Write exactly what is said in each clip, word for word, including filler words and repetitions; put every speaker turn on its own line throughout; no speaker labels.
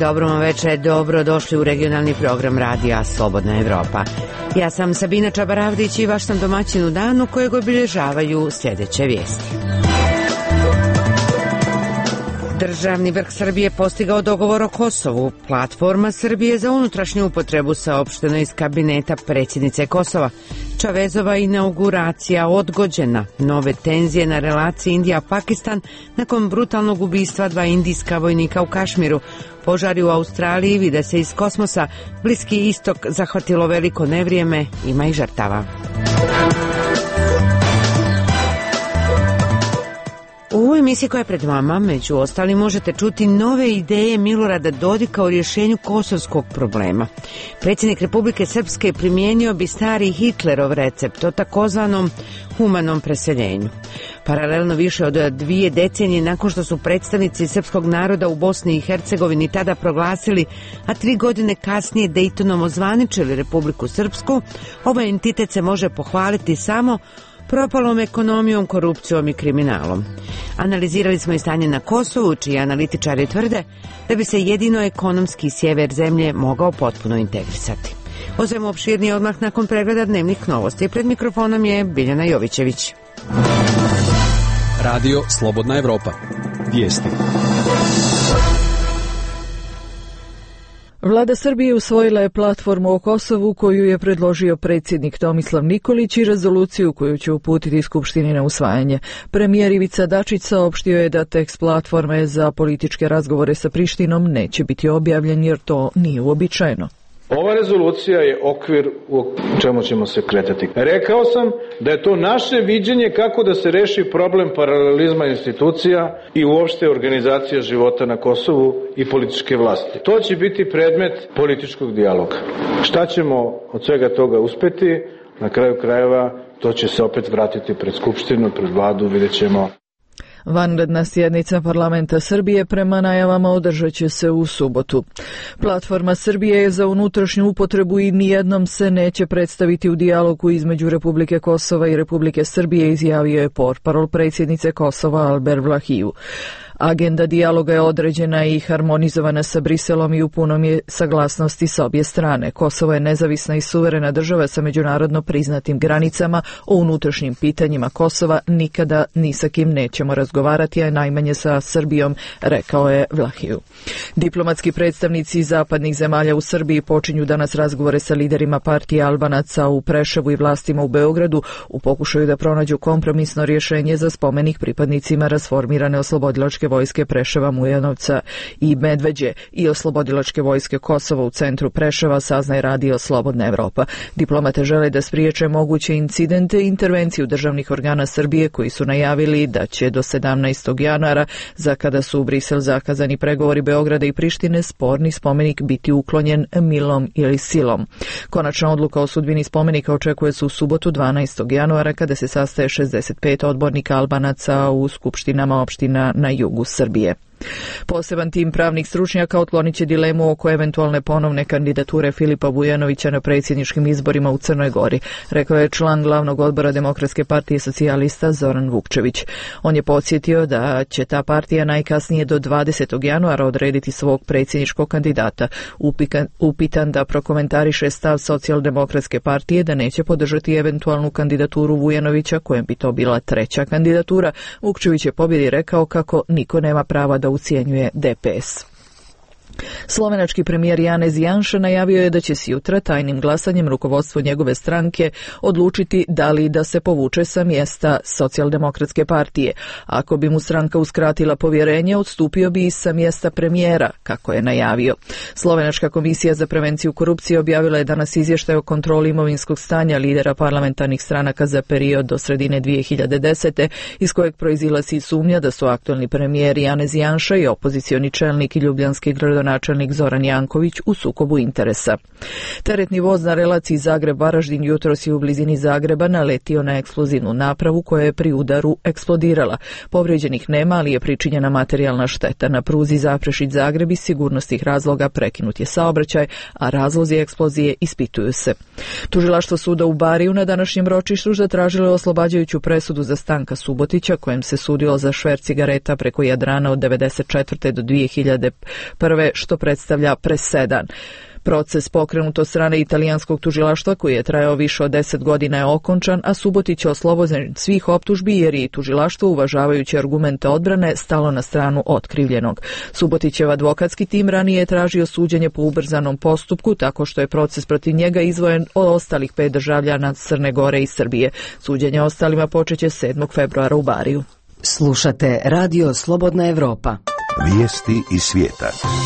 Dobro vam večer, dobro došli u regionalni program radija Slobodna Evropa. Ja sam Sabina Čabaravdić i vaš sam domaćin u danu kojeg obilježavaju sljedeće vijesti. Državni vrh Srbije postigao dogovor o Kosovu. Platforma Srbije za unutrašnju upotrebu saopšteno iz kabineta predsjednice Kosova. Čavezova inauguracija odgođena. Nove tenzije na relaciji Indija-Pakistan nakon brutalnog ubistva dva indijska vojnika u Kašmiru. Požari u Australiji vide se iz kosmosa. Bliski istok zahvatilo veliko nevrijeme, ima i žrtava. U ovoj emisiji koja je pred vama, među ostalim, možete čuti nove ideje Milorada Dodika o rješenju kosovskog problema. Predsjednik Republike Srpske primijenio bi stari Hitlerov recept o takozvanom humanom preseljenju. Paralelno više od dvije decenije nakon što su predstavnici srpskog naroda u Bosni i Hercegovini tada proglasili, a tri godine kasnije Dejtonom ozvaničili Republiku Srpsku, ovaj entitet se može pohvaliti samo propalom ekonomijom, korupcijom i kriminalom. Analizirali smo i stanje na Kosovu, čiji analitičari tvrde da bi se jedino ekonomski sjever zemlje mogao potpuno integrisati. O svemu opširnije odmah nakon pregleda dnevnih novosti. Pred mikrofonom je Biljana Jovićević.
Radio Slobodna Evropa. Vijesti.
Vlada Srbije usvojila je platformu o Kosovu koju je predložio predsjednik Tomislav Nikolić i rezoluciju koju će uputiti Skupštini na usvajanje. Premijer Ivica Dačić saopštio je da tekst platforme za političke razgovore sa Prištinom neće biti objavljen jer to nije uobičajeno.
Ova rezolucija je okvir u čemu ćemo se kretati. Rekao sam da je to naše viđenje kako da se reši problem paralelizma institucija i uopšte organizacija života na Kosovu i političke vlasti. To će biti predmet političkog dijaloga. Šta ćemo od svega toga uspeti? Na kraju krajeva to će se opet vratiti pred Skupštinu, pred vladu, vidjet ćemo.
Vanredna sjednica parlamenta Srbije prema najavama održat će se u subotu. Platforma Srbije je za unutrašnju upotrebu i nijednom se neće predstaviti u dijalogu između Republike Kosova i Republike Srbije, izjavio je portparol predsjednice Kosova Alber Vlahiju. Agenda dijaloga je određena i harmonizovana sa Briselom i u punom je saglasnosti sa obje strane. Kosovo je nezavisna i suverena država sa međunarodno priznatim granicama. O unutrašnjim pitanjima Kosova nikada ni sa kim nećemo razgovarati, a najmanje sa Srbijom, rekao je Vlahiju. Diplomatski predstavnici zapadnih zemalja u Srbiji počinju danas razgovore sa liderima partije Albanaca u Preševu i vlastima u Beogradu u pokušaju da pronađu kompromisno rješenje za spomenik pripadnicima rasformirane oslobodilačke vojske Preševa, Mujanovca i Medveđe i oslobodilačke vojske Kosova u centru Preševa, saznaje radio Slobodna Evropa. Diplomate žele da spriječe moguće incidente i intervenciju državnih organa Srbije koji su najavili da će do sedamnaestog januara, za kada su u Brisel zakazani pregovori Beograda i Prištine, sporni spomenik biti uklonjen milom ili silom. Konačna odluka o sudbini spomenika očekuje se u subotu dvanaestog januara kada se sastaje šezdeset pet odbornika Albanaca u skupštinama opština na jugu Srbije. Poseban tim pravnih stručnjaka otklonit će dilemu oko eventualne ponovne kandidature Filipa Vujanovića na predsjedničkim izborima u Crnoj Gori, rekao je član glavnog odbora Demokratske partije socijalista Zoran Vukčević. On je podsjetio da će ta partija najkasnije do dvadesetog januara odrediti svog predsjedničkog kandidata. Upitan, upitan da prokomentariše stav Socijaldemokratske partije da neće podržati eventualnu kandidaturu Vujanovića, kojem bi to bila treća kandidatura, Vukčević je pobjedi rekao kako niko nema prava da ucijenjuje D P S. Slovenački premijer Janez Janša najavio je da će sutra tajnim glasanjem rukovodstvo njegove stranke odlučiti da li da se povuče sa mjesta Socijaldemokratske partije. Ako bi mu stranka uskratila povjerenje, odstupio bi i sa mjesta premijera, kako je najavio. Slovenačka komisija za prevenciju korupcije objavila je danas izvještaj o kontroli imovinskog stanja lidera parlamentarnih stranaka za period do sredine dvije hiljade desete, iz kojeg proizilazi sumnja da su aktualni premijer Janez Janša i opozicioni čelnik i ljubljanski gradonačelnik načelnik Zoran Janković u sukobu interesa. Teretni voz na relaciji Zagreb-Varaždin jutros je u blizini Zagreba naletio na eksplozivnu napravu koja je pri udaru eksplodirala. Povrijeđenih nema, ali je pričinjena materijalna šteta. Na pruzi Zaprešić-Zagreb iz sigurnosnih razloga prekinut je saobraćaj, a razlozi eksplozije ispituju se. Tužilaštvo suda u Bariju na današnjem ročištu zatražilo je oslobađajuću presudu za Stanka Subotića, kojem se sudilo za šverc cigareta preko Jadrana od devedeset četvrte do dve hiljade prve što predstavlja presedan. Proces pokrenut od strane italijanskog tužilaštva koji je trajao više od deset godina je okončan, a Subotić je oslobođen svih optužbi jer je i tužilaštvo, uvažavajući argumente odbrane, stalo na stranu otkrivljenog. Subotićev advokatski tim ranije je tražio suđenje po ubrzanom postupku tako što je proces protiv njega izdvojen od ostalih pet državljana Crne Gore i Srbije. Suđenje ostalima počeće sedmog februara u Bariju.
Slušate Radio Slobodna Evropa.
Vijesti iz svijeta.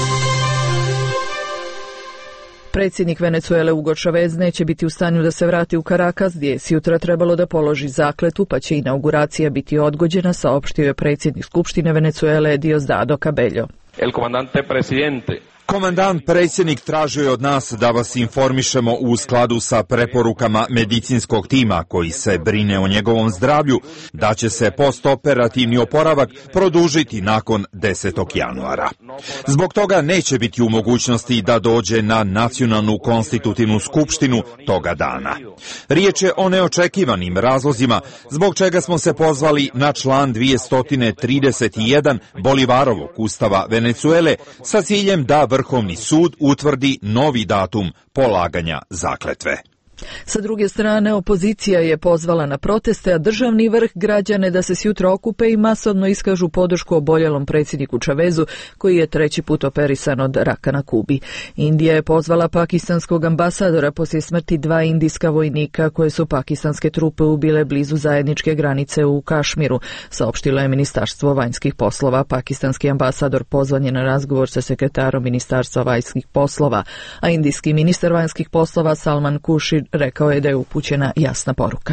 Predsjednik Venecuele Hugo Chavez neće biti u stanju da se vrati u Caracas, gdje je sjutra trebalo da položi zakletvu, pa će inauguracija biti odgođena, saopštio je predsjednik Skupštine Venecuele Diosdado Cabello.
El comandante presidente
Komandant predsjednik tražio je od nas da vas informišemo u skladu sa preporukama medicinskog tima koji se brine o njegovom zdravlju, da će se postoperativni oporavak produžiti nakon desetog januara. Zbog toga neće biti u mogućnosti da dođe na nacionalnu konstitutivnu skupštinu toga dana. Riječ je o neočekivanim razlozima zbog čega smo se pozvali na član dvjesto trideset jedan Bolivarovog ustava Venecuele sa ciljem da Vrhovni sud utvrdi novi datum polaganja zakletve.
Sa druge strane, opozicija je pozvala na proteste, a državni vrh građane da se sjutra okupe i masovno iskažu podršku oboljelom predsjedniku Chavezu, koji je treći put operisan od raka na Kubi. Indija je pozvala pakistanskog ambasadora poslije smrti dva indijska vojnika koje su pakistanske trupe ubile blizu zajedničke granice u Kašmiru, saopštilo je Ministarstvo vanjskih poslova. Pakistanski ambasador pozvan je na razgovor sa sekretarom Ministarstva vanjskih poslova, a indijski ministar vanjskih poslova Salman Khurshid rekao je da je upućena jasna poruka.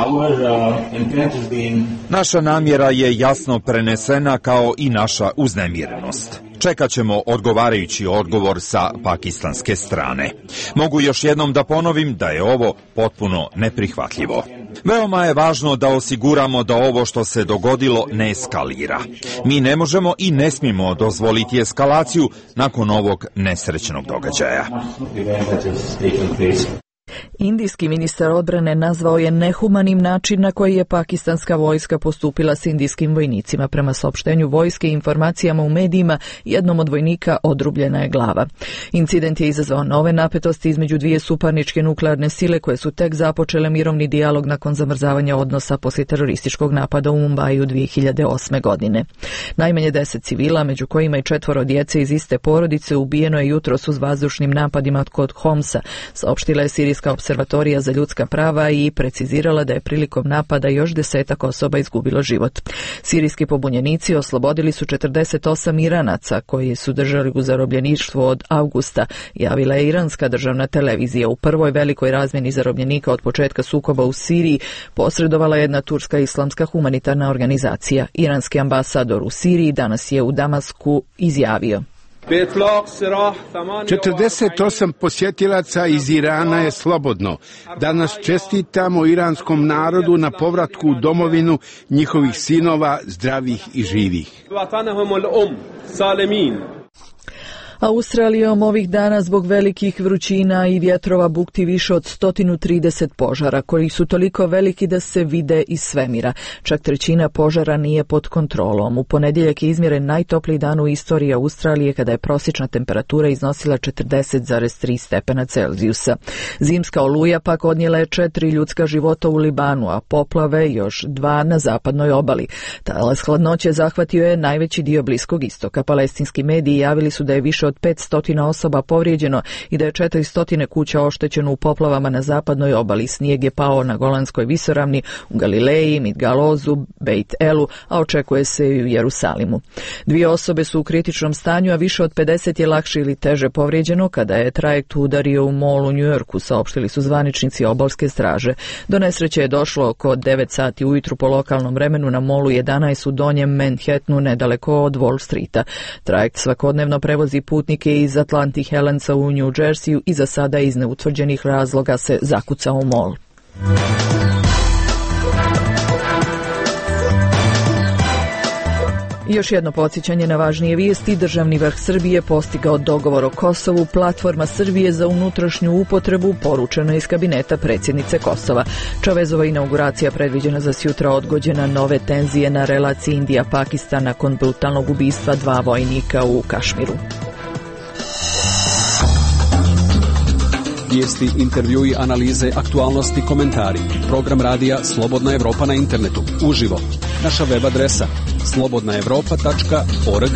Naša namjera je jasno prenesena kao i naša uznemirenost. Čekat ćemo odgovarajući odgovor sa pakistanske strane. Mogu još jednom da ponovim da je ovo potpuno neprihvatljivo. Veoma je važno da osiguramo da ovo što se dogodilo ne eskalira. Mi ne možemo i ne smijemo dozvoliti eskalaciju nakon ovog nesrećnog događaja.
Indijski ministar odbrane nazvao je nehumanim način na koji je pakistanska vojska postupila s indijskim vojnicima. Prema saopštenju vojske i informacijama u medijima, jednom od vojnika odrubljena je glava. Incident je izazvao nove napetosti između dvije suparničke nuklearne sile koje su tek započele mirovni dijalog nakon zamrzavanja odnosa poslije terorističkog napada u Mumbaju dvije hiljade osme. godine. Najmanje deset civila, među kojima i četvoro djece iz iste porodice, ubijeno je jutros uz vazdušnim napadima kod Homsa, saopštila je Sirijska observatorija za ljudska prava i precizirala da je prilikom napada još desetak osoba izgubilo život. Sirijski pobunjenici oslobodili su četrdeset osam Iranaca koji su držali u zarobljeništvu od avgusta, javila je iranska državna televizija. U prvoj velikoj razmjeni zarobljenika od početka sukoba u Siriji posredovala jedna turska islamska humanitarna organizacija. Iranski ambasador u Siriji danas je u Damasku izjavio:
četrdeset osam posjetilaca iz Irana je slobodno. Danas čestitamo iranskom narodu na povratku u domovinu njihovih sinova, zdravih i živih.
Australijom ovih dana zbog velikih vrućina i vjetrova bukti više od sto trideset požara, koji su toliko veliki da se vide iz svemira. Čak trećina požara nije pod kontrolom. U ponedjeljak je izmjeren najtopliji dan u istoriji Australije kada je prosječna temperatura iznosila četrdeset zarez tri stepena Celzijusa. Zimska oluja pak odnijela je četiri ljudska života u Libanu, a poplave još dva na zapadnoj obali. Talas hladnoće zahvatio je najveći dio Bliskog istoka. Palestinski mediji javili su da je više od petsto osoba povrijeđeno i da je četiristo kuća oštećeno u poplavama na zapadnoj obali. Snijeg je pao na Golanskoj visoravni, u Galileji, Midgalozu, Beit Elu, a očekuje se i u Jerusalimu. Dvije osobe su u kritičnom stanju, a više od pedeset je lakše ili teže povrijeđeno kada je trajekt udario u mol u Njujorku, saopštili su zvaničnici obalske straže. Do nesreće je došlo oko devet sati ujutru po lokalnom vremenu na molu jedanaest u donjem Manhattanu, nedaleko od Wall Streeta. Trajekt svakodnevno prevozi putnike iz Atlantic Helensa u New Jerseyu i za sada iz neutvrđenih razloga se zakucao u mol. Još jedno podsjećanje na važnije vijesti. Državni vrh Srbije postigao dogovor o Kosovu. Platforma Srbije za unutrašnju upotrebu poručena iz kabineta predsjednice Kosova. Chavezova inauguracija predviđena za sjutra odgođena, nove tenzije na relaciji Indija-Pakistan nakon brutalnog ubistva dva vojnika u Kašmiru.
Vijesti, intervjui, analize, aktualnosti, komentari. Program radija Slobodna Evropa na internetu. Uživo. Naša web adresa slobodna evropa tačka org.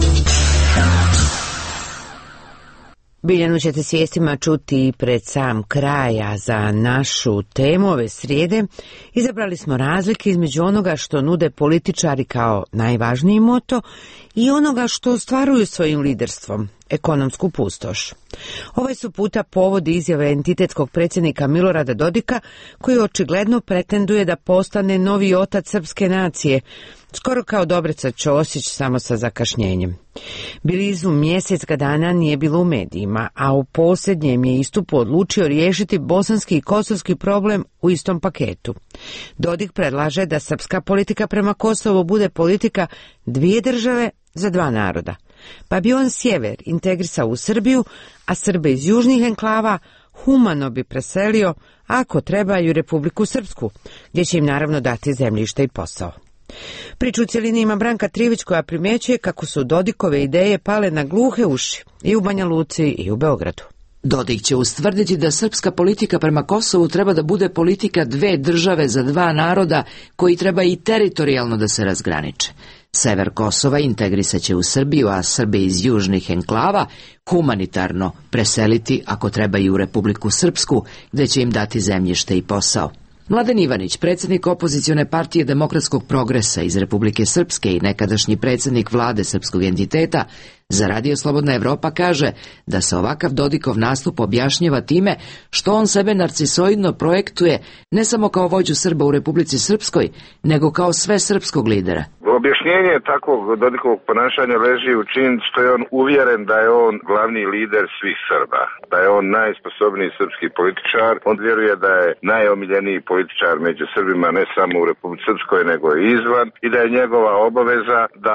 Biljanu ćete s vijestima čuti pred sam kraja. Za našu temu ove srijede izabrali smo razlike između onoga što nude političari kao najvažniji moto i onoga što ostvaruju svojim liderstvom, ekonomsku pustoš. Ovaj su puta povodi izjave entitetskog predsjednika Milorada Dodika, koji očigledno pretenduje da postane novi otac srpske nacije, skoro kao Dobrica Ćosić, samo sa zakašnjenjem. Blizu mjesec ga dana nije bilo u medijima, a u posljednjem je istupu odlučio riješiti bosanski i kosovski problem u istom paketu. Dodik predlaže da srpska politika prema Kosovu bude politika dvije države za dva naroda, pa bi on sjever integrisao u Srbiju, a Srbe iz južnih enklava humano bi preselio, ako treba, i u Republiku Srpsku, gdje će im naravno dati zemljište i posao. Priču u cjelini ima Branka Trivić, koja primjećuje kako su Dodikove ideje pale na gluhe uši i u Banja Luci i u Beogradu.
Dodik će ustvrditi da srpska politika prema Kosovu treba da bude politika dve države za dva naroda koji treba i teritorijalno da se razgraniče. Sever Kosova integrisat će u Srbiju, a Srbe iz južnih enklava humanitarno preseliti, ako treba, i u Republiku Srpsku, gdje će im dati zemljište i posao. Mladen Ivanić, predsjednik opozicione partije Demokratskog progresa iz Republike Srpske i nekadašnji predsjednik vlade srpskog entiteta, za Radio Slobodna Evropa kaže da se ovakav Dodikov nastup objašnjava time što on sebe narcisoidno projektuje ne samo kao vođu Srba u Republici Srpskoj, nego kao sve srpskog lidera.
Objašnjenje takvog Dodikovog ponašanja leži u činjenici što je on uvjeren da je on glavni lider svih Srba, da je on najsposobniji srpski političar. On vjeruje da je najomiljeniji političar među Srbima ne samo u Republici Srpskoj nego i izvan, i da je njegova obaveza da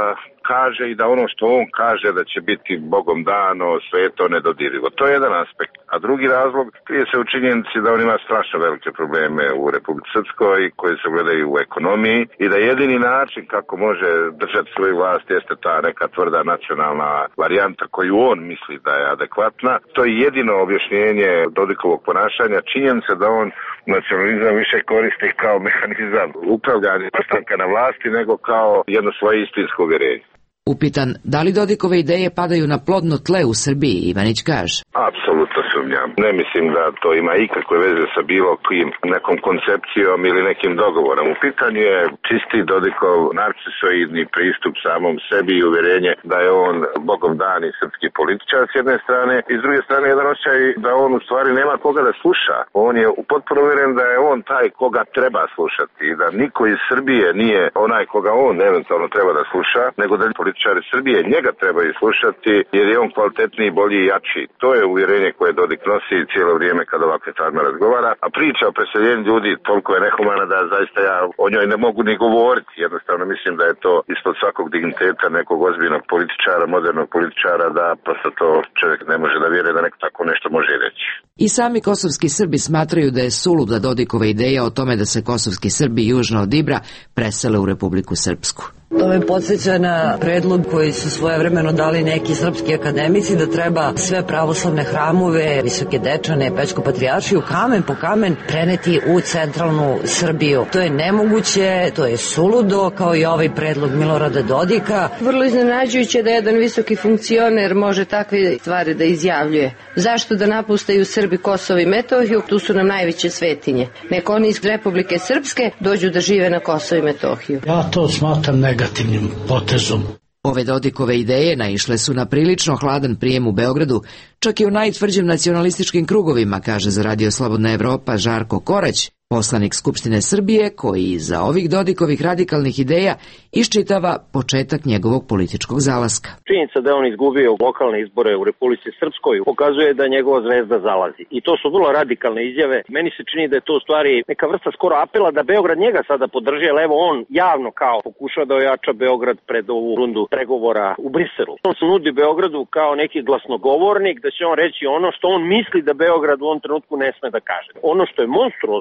kaže i da ono što on kaže da će biti Bogom dano, sveto, nedodirljivo. To je jedan aspekt. A drugi razlog krije se u činjenici da on ima strašno velike probleme u Republici Srpskoj koji se gledaju u ekonomiji i da jedini način kako može držati svoju vlast jeste ta neka tvrda nacionalna varijanta koju on misli da je adekvatna. To je jedino objašnjenje Dodikovog ponašanja. Činjenica da on nacionalizam više koristi kao mehanizam upravljanja ostanka na vlasti nego kao jedno svoje istinsko uvjerenje.
Upitan da li Dodikove ideje padaju na plodno tle u Srbiji, Ivanić kaže:
Apsolutno sumnjam. Ne mislim da to ima ikakve veze sa bilo kim nekom koncepcijom ili nekim dogovorom. U pitanju je čisti Dodikov narcisoidni pristup samom sebi i uvjerenje da je on Bogom dani srpski političar s jedne strane, i s druge strane jedan osjećaj da on u stvari nema koga da sluša. On je potpuno uvjeren da je on taj koga treba slušati i da niko iz Srbije nije onaj koga on eventualno treba da sluša, nego da političari Srbije njega trebaju slušati jer je on kvalitetniji, bolji i jači. To je uvjerenje koje Dodik nosi cijelo vrijeme kad ovakve stvarima razgovara, a priča o preseljenju ljudi toliko je nehumana da zaista ja o njoj ne mogu ni govoriti. Jednostavno mislim da je to ispod svakog digniteta nekog ozbiljnog političara, modernog političara, da prosto to čovjek ne može da vjeruje da neko tako nešto može reći.
I sami kosovski Srbi smatraju da je suluda Dodikova ideja o tome da se kosovski Srbi južno od Ibra presele u Republiku Srpsku.
To me podsjeća na predlog koji su svojevremeno dali neki srpski akademici da treba sve pravoslavne hramove, Visoke Dečane, Pećku patrijaršiju, kamen po kamen preneti u centralnu Srbiju. To je nemoguće, to je suludo, kao i ovaj predlog Milorada Dodika.
Vrlo iznenađujuće da jedan visoki funkcioner može takve stvari da izjavljuje. Zašto da napustaju Srbi Kosovo i Metohiju? Tu su nam najveće svetinje. Nek oni iz Republike Srpske dođu da žive na Kosovo i Metohiju.
Ja to smatram negativnim potezom.
Ove Dodikove ideje naišle su na prilično hladan prijem u Beogradu, čak i u najtvrđim nacionalističkim krugovima, kaže za Radio Slobodna Evropa Žarko Korać, poslanik Skupštine Srbije, koji iza ovih Dodikovih radikalnih ideja iščitava početak njegovog političkog zalaska.
Činjenica da je on izgubio lokalne izbore u Republici Srpskoj pokazuje da njegova zvezda zalazi. I to su vrlo radikalne izjave. Meni se čini da je to u stvari neka vrsta skoro apela da Beograd njega sada podrži, ali evo on javno kao pokušava da ojača Beograd pred ovu rundu pregovora u Briselu. On se nudi Beogradu kao neki glasnogovornik da će on reći ono što on misli da Beograd u ovom trenutku ne sme da kaže. Ono što je monstruozno, to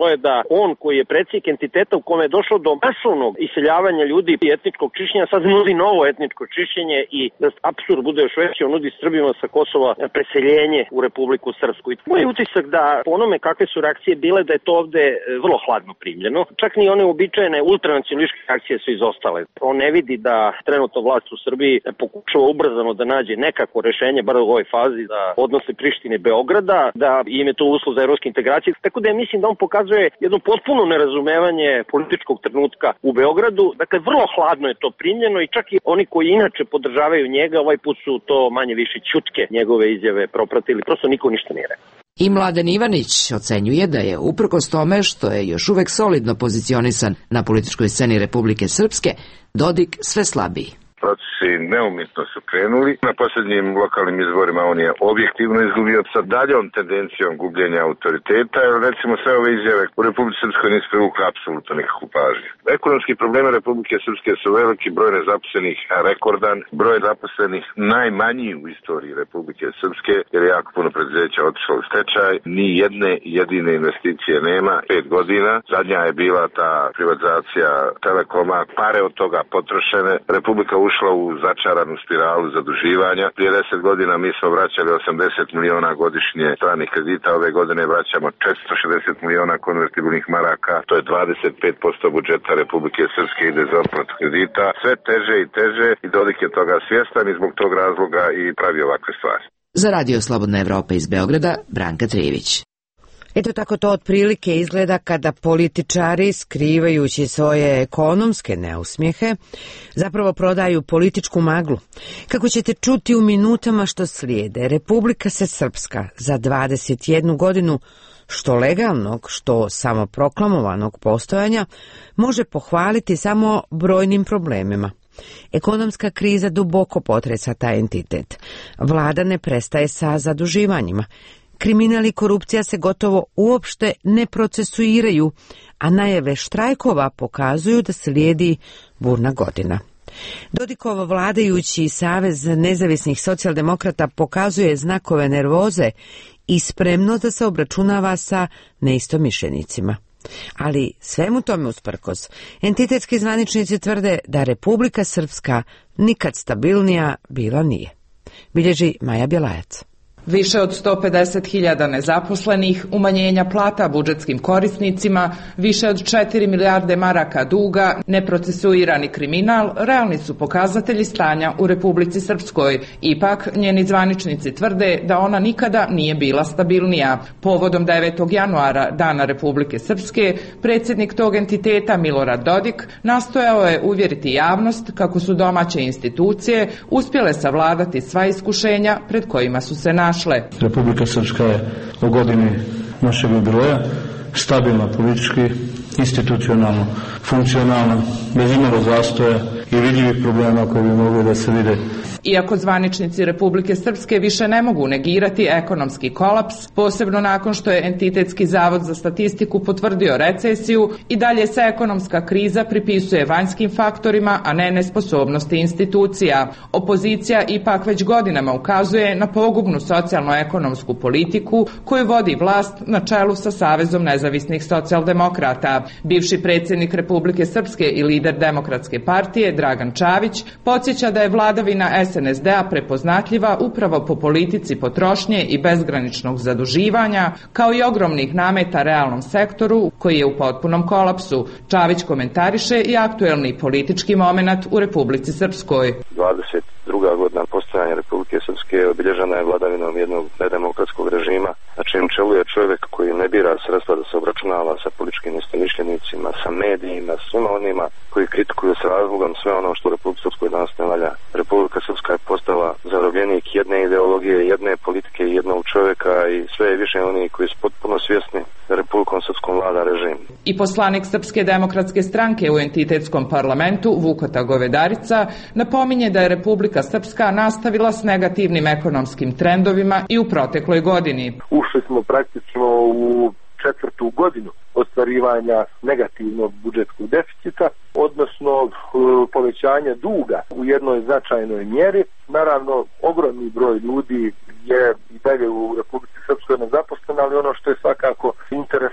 je da on koji je predsjednik entiteta u kome je došlo do masovnog iseljavanja ljudi i etničkog čišćenja sad nudi novo etničko čišćenje i da apsurd bude još veći, on nudi Srbima sa Kosova preseljenje u Republiku Srpsku. I moj utisak da po onome kakve su reakcije bile da je to ovde vrlo hladno primljeno. Čak ni one uobičajene ultranacionalističke reakcije su izostale. On ne vidi da trenutno vlast u Srbiji pokušava ubrzano da nađe nekako rešenje, bar u ovoj fazi, da odnose Prištine i Beograda, da im je to uslov za evropske integracije. Tako da ja mislim da on pokazuje jedno potpuno nerazumevanje političkog trenutka u Beogradu. Dakle, vrlo hladno je to primljeno i čak i oni koji inače podržavaju njega, ovaj put su to manje više ćutke njegove izjave propratili. Prosto niko ništa nije rekao.
I Mladen Ivanić ocenjuje da je uprkos tome što je još uvek solidno pozicionisan na političkoj sceni Republike Srpske, Dodik sve slabiji.
Procesi neumitno su krenuli. Na posljednjim lokalnim izborima on je objektivno izgubio sa daljom tendencijom gubljenja autoriteta, jer recimo sve ove izjave u Republici Srpskoj nisu privukle apsolutno nikakvu pažnju. Ekonomski problemi Republike Srpske su veliki, broj nezaposlenih rekordan, broj zaposlenih najmanji u istoriji Republike Srpske, jer je jako puno preduzeća otišlo u stečaj, ni jedne jedine investicije nema, pet godina. Zadnja je bila ta privatizacija Telekoma, pare od toga potrošene. Republika ušla u začaranu spiralu zaduživanja. Prije deset godina mi smo vraćali osamdeset miliona godišnje stranih kredita, ove godine vraćamo četiristo šezdeset miliona konvertibilnih maraka, to je dvadeset pet posto budžeta Republike Srpske ide za otplatu kredita. Sve teže i teže i Dodik je toga svjestan i zbog tog razloga i pravi ovakve stvari.
Za Radio Slobodna Evropa iz Beograda, Branka Trijević.
Eto tako to otprilike izgleda kada političari, skrivajući svoje ekonomske neusmjehe, zapravo prodaju političku maglu. Kako ćete čuti u minutama što slijede, Republika se Srpska za dvadeset jednu godinu što legalnog, što samoproklamovanog postojanja može pohvaliti samo brojnim problemima. Ekonomska kriza duboko potresa taj entitet. Vlada ne prestaje sa zaduživanjima. Kriminal i korupcija se gotovo uopšte ne procesuiraju, a najave štrajkova pokazuju da slijedi burna godina. Dodikov vladajući Savez nezavisnih socijaldemokrata pokazuje znakove nervoze i spremnost da se obračunava sa neistomišljenicima. Ali svemu tome usprkos, entitetski zvaničnici tvrde da Republika Srpska nikad stabilnija bila nije. Bilježi Maja Bjelajac.
Više od sto pedeset hiljada nezaposlenih, umanjenja plata budžetskim korisnicima, više od četiri milijarde maraka duga, neprocesuirani kriminal, realni su pokazatelji stanja u Republici Srpskoj. Ipak, njeni zvaničnici tvrde da ona nikada nije bila stabilnija. Povodom devetog januara, Dana Republike Srpske, predsjednik tog entiteta Milorad Dodik nastojao je uvjeriti javnost kako su domaće institucije uspjele savladati sva iskušenja pred kojima su se našli.
Republika Srpska je u godini našeg jubileja stabilna politički, institucionalno, funkcionalna, bez imalo zastoja i vidljivih problema koji bi mogli da se vide.
Iako zvaničnici Republike Srpske više ne mogu negirati ekonomski kolaps, posebno nakon što je Entitetski zavod za statistiku potvrdio recesiju, i dalje se ekonomska kriza pripisuje vanjskim faktorima, a ne nesposobnosti institucija. Opozicija ipak već godinama ukazuje na pogubnu socijalno-ekonomsku politiku koju vodi vlast na čelu sa Savezom nezavisnih socijaldemokrata. Bivši predsjednik Republike Srpske i lider Demokratske partije Dragan Čavić podsjeća da je vladavina S N S D-a prepoznatljiva upravo po politici potrošnje i bezgraničnog zaduživanja, kao i ogromnih nameta realnom sektoru koji je u potpunom kolapsu. Čavić komentariše i aktuelni politički moment u Republici Srpskoj.
dvadeset druga godina postojanja Republike Srpske obilježena je vladavinom jednog nedemokratskog režima, na čijem čelu je čovjek koji ne bira sredstva da se obračunava sa političkim neistomišljenicima, sa medijima, svima onima koji kritikuju s razlogom sve ono što u Republike Srpskoj danas ne valja. Republika Srpska je postala zarobljenik jedne ideologije, jedne politike i jednog čovjeka i sve je više oni koji su potpuno svjesni da Republikom Srpskom vlada režim.
I poslanik Srpske demokratske stranke u entitetskom parlamentu Vukota Govedarica napominje da je Republika Srpska nastavila s negativnim ekonomskim trendovima i u protekloj godini.
Ušli smo praktično u četvrtu godinu ostvarivanja negativnog budžetskog deficita, odnosno povećanja duga u jednoj značajnoj mjeri. Naravno, ogromni broj ljudi je i dalje u Republici Srpskoj nezaposlen, ali ono što je svakako interesantno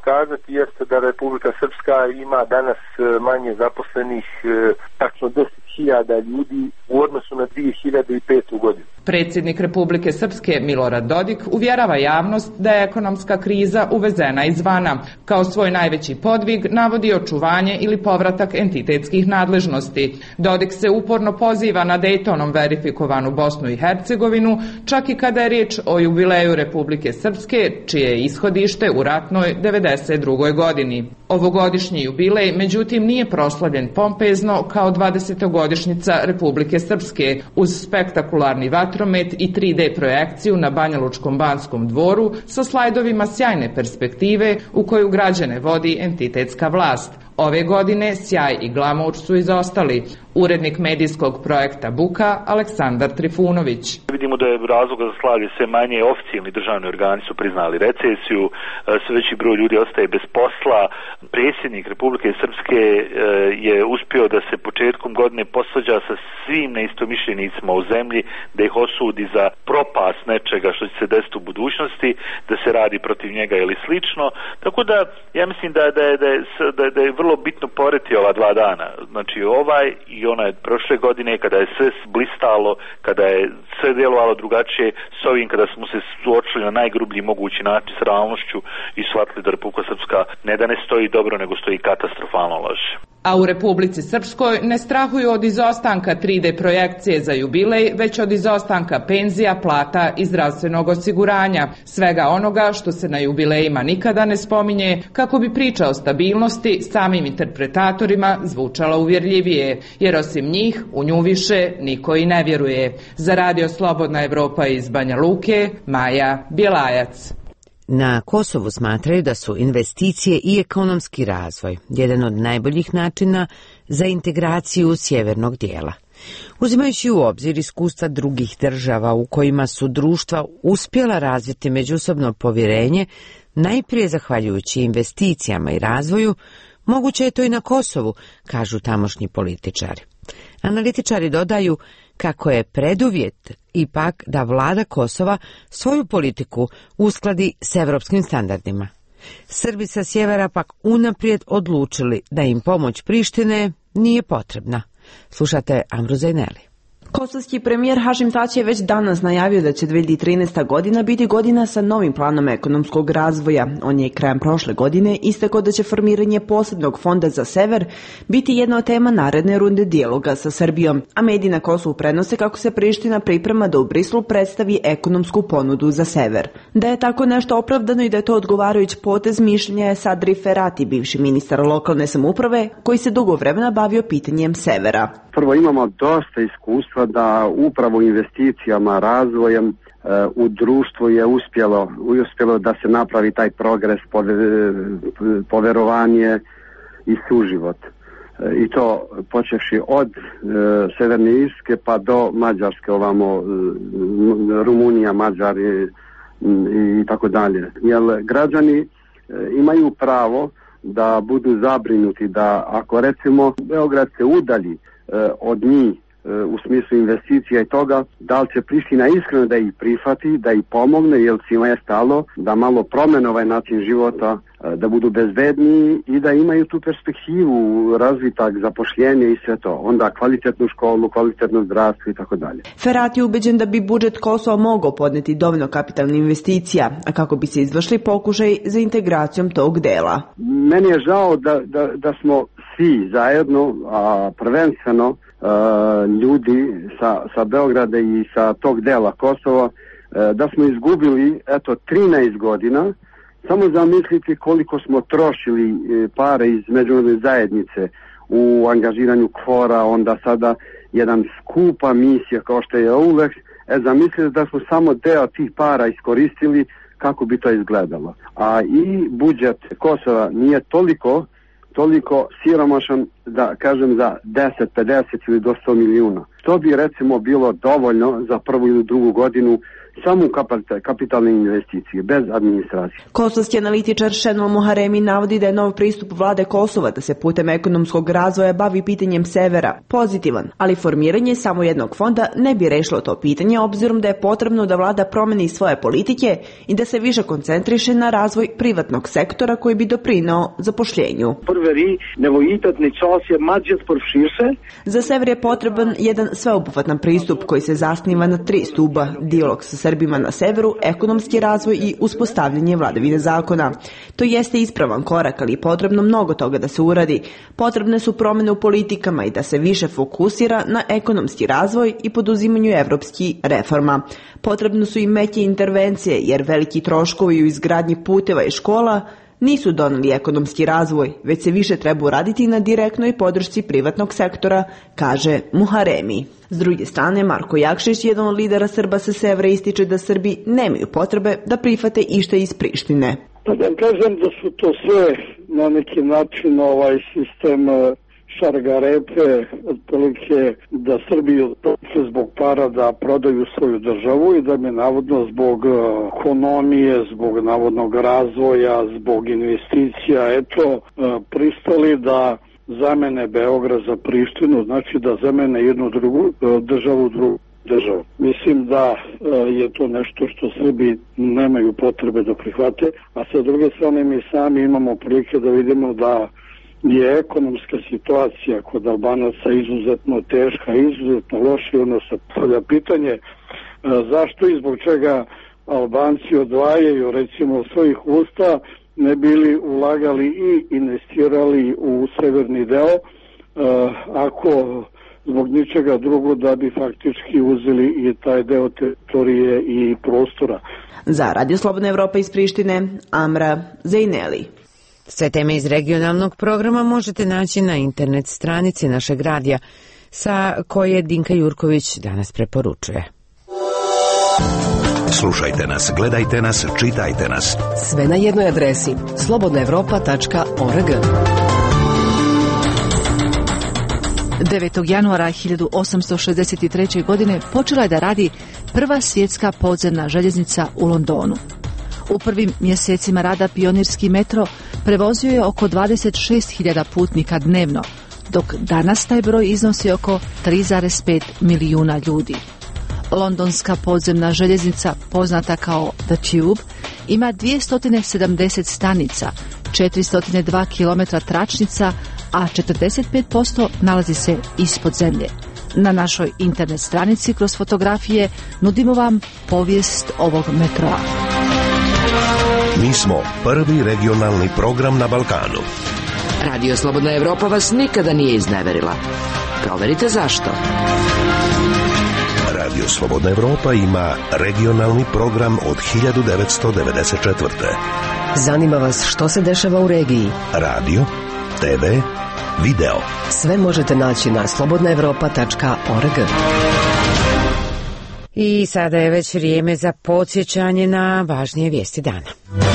kazati jeste da Republika Srpska ima danas manje zaposlenih, tačno deset hiljada ljudi u odnosu na dvije hiljade petu godinu.
Predsjednik Republike Srpske Milorad Dodik uvjerava javnost da je ekonomska kriza uvezena izvana. Kao svoj najveći podvig navodi očuvanje ili povratak entitetskih nadležnosti. Dodik se uporno poziva na Dejtonom verifikovanu Bosnu i Hercegovinu, čak i kada je riječ o jubileju Republike Srpske, čije je ishodište u ratnoj devedeset drugoj godini. Ovogodišnji jubilej, međutim, nije proslavljen pompezno kao dvadesetogodišnjica Republike Srpske, uz spektakularni vatromet i tri de projekciju na Banjalučkom Banskom dvoru sa slajdovima sjajne perspektive u koju građane vodi entitetska vlast. Ove godine sjaj i glamour su izostali. Urednik medijskog projekta Buka Aleksandar Trifunović.
Vidimo da je razlog za slavlje sve manje, oficijalni državni organi su priznali recesiju, sve veći broj ljudi ostaje bez posla. Predsjednik Republike Srpske je uspio da se početkom godine posvađa sa svim neistomišljenicima u zemlji, da ih osudi za propast nečega što će se desiti u budućnosti, da se radi protiv njega ili slično. Tako da ja mislim da, da, je, da, je, da je vrlo bitno poreti ova dva dana. Znači ovaj i onaj prošle godine kada je sve blistalo, kada je sve djelovalo drugačije, s ovim kada smo se suočili na najgrublji mogući način s realnošću i shvatili da Republika Srpska ne da ne stoji dobro, nego stoji katastrofalno loše.
A u Republici Srpskoj ne strahuju od izostanka tri de projekcije za jubilej, već od izostanka penzija, plata i zdravstvenog osiguranja. Svega onoga što se na jubilejima nikada ne spominje, kako bi priča o stabilnosti samim interpretatorima zvučala uvjerljivije, jer osim njih u nju više niko i ne vjeruje. Za Radio Slobodna Evropa iz Banja Luke, Maja Bjelajac.
Na Kosovu smatraju da su investicije i ekonomski razvoj jedan od najboljih načina za integraciju sjevernog dijela. Uzimajući u obzir iskustva drugih država u kojima su društva uspjela razviti međusobno povjerenje, najprije zahvaljujući investicijama i razvoju, moguće je to i na Kosovu, kažu tamošnji političari. Analitičari dodaju kako je preduvjet ipak da vlada Kosova svoju politiku uskladi s evropskim standardima. Srbi sa sjevera pak unaprijed odlučili da im pomoć Prištine nije potrebna. Slušate Amru Zajneli.
Kosovski premijer Hašim Tači je već danas najavio da će dvije hiljade trinaesta. godina biti godina sa novim planom ekonomskog razvoja. On je krajem prošle godine istakao da će formiranje posebnog fonda za sever biti jedna od tema naredne runde dijaloga sa Srbijom, a mediji na Kosovu prenose kako se Priština priprema da u Brislu predstavi ekonomsku ponudu za sever. Da je tako nešto opravdano i da je to odgovarajući potez, mišljenja je Sadri Ferati, bivši ministar lokalne samouprave, koji se dugo vremena bavio pitanjem severa.
Prvo, imamo dosta iskustva da upravo investicijama, razvojem e, u društvu je uspjelo, uspjelo da se napravi taj progres, poverovanje i suživot. E, I to počevši od e, Sjeverne Irske pa do Mađarske, ovamo e, Rumunija, Mađar i, i tako dalje. Jer građani e, imaju pravo da budu zabrinuti da ako recimo Beograd se udalji od njih u smislu investicija i toga, da li će Priština iskreno da ih prihvati, da ih pomogne, jer svima je stalo da malo promene ovaj način života, da budu bezbedniji i da imaju tu perspektivu, razvitak, zapošljenje i sve to. Onda kvalitetnu školu, kvalitetno zdravstvo i tako dalje.
Ferati je ubeđen da bi budžet Kosova mogao podneti dovoljno kapitalnih investicija, a kako bi se izvršili pokušaj za integracijom tog dela.
Meni je žao da, da, da smo svi zajedno, a prvenstveno uh, ljudi sa, sa Beograda i sa tog dela Kosova, uh, da smo izgubili eto trinaest godina. Samo zamislite koliko smo trošili uh, pare iz međunarodne zajednice u angažiranju kvora, onda sada jedan skupa misija kao što je Eulex. E, zamislite da smo samo deo tih para iskoristili, kako bi to izgledalo. A i budžet Kosova nije toliko toliko siromašan, da kažem, za deset, pedeset ili do sto milijuna. To bi recimo bilo dovoljno za prvu ili drugu godinu samo kapitalne investicije, bez administracije.
Kosovski analitičar Šenol Muharemi navodi da je nov pristup vlade Kosova da se putem ekonomskog razvoja bavi pitanjem severa pozitivan, ali formiranje samo jednog fonda ne bi rešilo to pitanje obzirom da je potrebno da vlada promeni svoje politike i da se više koncentriše na razvoj privatnog sektora koji bi doprineo zapošljenju. Za sever je potreban jedan sveobuhvatan pristup koji se zasniva na tri stuba: dijalog sa Srbima na severu, ekonomski razvoj i uspostavljanje vladavine zakona. To jeste ispravan korak, ali je potrebno mnogo toga da se uradi. Potrebne su promjene u politikama i da se više fokusira na ekonomski razvoj i poduzimanju evropskih reforma. Potrebno su i meće intervencije, jer veliki troškovi u izgradnji puteva i škola nisu doneli ekonomski razvoj, već se više treba uraditi na direktnoj podršci privatnog sektora, kaže Muharemi. S druge strane, Marko Jakšić, jedan od lidera Srba sa severa, ističe da Srbi nemaju potrebe da prihvate išta iz Prištine.
Pa da kažem da su to sve na neki način ovaj sistem šargarepe, otprilike da Srbi otprilike zbog para da prodaju svoju državu i da bi navodno zbog ekonomije, zbog navodnog razvoja, zbog investicija, eto, pristali da zamene Beograd za Prištinu, znači da zamene jednu drugu državu drugu državu. Mislim da je to nešto što Srbi nemaju potrebe da prihvate, a sa druge strane mi sami imamo prilike da vidimo da je ekonomska situacija kod Albanaca izuzetno teška, izuzetno loša, ono se postavlja pitanje zašto i zbog čega Albanci odvajaju recimo svojih usta ne bili ulagali i investirali u severni deo, ako zbog ničega drugo da bi faktički uzeli i taj deo teritorije i prostora.
Za Radio Slobodna Evropa iz Prištine, Amra Zejneli.
Sve teme iz regionalnog programa možete naći na internet stranici našeg radija, sa koje Dinka Jurković danas preporučuje.
Slušajte nas, gledajte nas, čitajte nas.
Sve na jednoj adresi slobodna evropa tačka org. devetog januara hiljadu osamsto šezdeset treće. godine počela je da radi prva svjetska podzemna željeznica u Londonu. U prvim mjesecima rada pionirski metro prevozio je oko dvadeset šest hiljada putnika dnevno, dok danas taj broj iznosi oko tri zarez pet milijuna ljudi. Londonska podzemna željeznica, poznata kao The Tube, ima dvjesto sedamdeset stanica, četiristo dva kilometra tračnica, a četrdeset pet posto nalazi se ispod zemlje. Na našoj internet stranici kroz fotografije nudimo vam povijest ovog metroa.
Mi smo prvi regionalni program na Balkanu.
Radio Slobodna Evropa vas nikada nije izneverila. Proverite zašto.
Radio Slobodna Evropa ima regionalni program od hiljadu devetsto devedeset četvrte.
Zanima vas što se dešava u regiji?
Radio, te ve, video.
Sve možete naći na slobodna evropa tačka org.
I sada je već vrijeme za podsjećanje na važnije vijesti dana.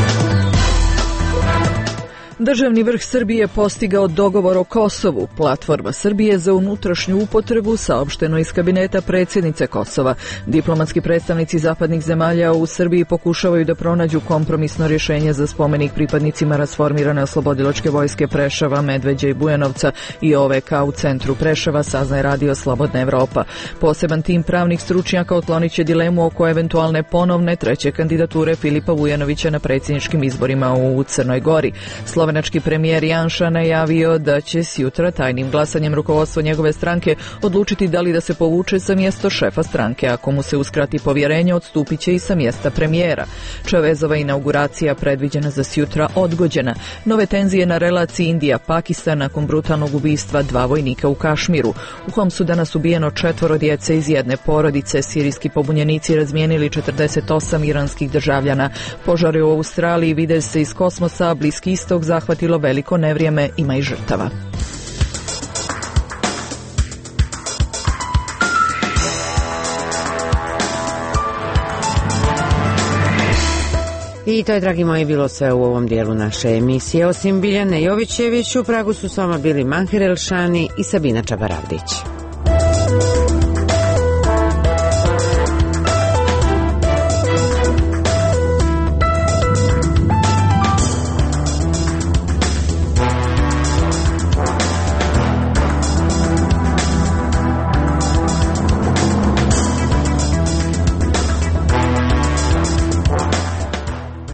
Državni vrh Srbije postigao dogovor o Kosovu. Platforma Srbije za unutrašnju upotrebu saopšteno iz kabineta predsjednice Kosova. Diplomatski predstavnici zapadnih zemalja u Srbiji pokušavaju da pronađu kompromisno rješenje za spomenik pripadnicima rasformirane oslobodilačke vojske Preševa, Medveđe i Bujanovca i O V K u centru Preševa, saznaje Radio Slobodna Evropa. Poseban tim pravnih stručnjaka otklonit će dilemu oko eventualne ponovne treće kandidature Filipa Vujanovića na predsjedničkim izborima u Crnoj Gori. Slovenački premijer Janša najavio da će sjutra tajnim glasanjem rukovodstvo njegove stranke odlučiti da li da se povuče sa mjesto šefa stranke. Ako mu se uskrati povjerenje, odstupit će i sa mjesta premijera. Čavezova inauguracija predviđena za sjutra odgođena. Nove tenzije na relaciji Indija-Pakistan nakon brutalnog ubistva dva vojnika u Kašmiru. U Homsu danas ubijeno četvoro djece iz jedne porodice. Sirijski pobunjenici razmijenili četrdeset osam iranskih državljana. Požari u Australiji vide se iz kosmosa, Bliski istok zahvatilo veliko nevrijeme, ima i žrtava.
I to je, dragi moji, bilo sve u ovom dijelu naše emisije. Osim Biljane Jovićević, u Pragu su s vama bili Manher Elšani i Sabina Čabaravdić.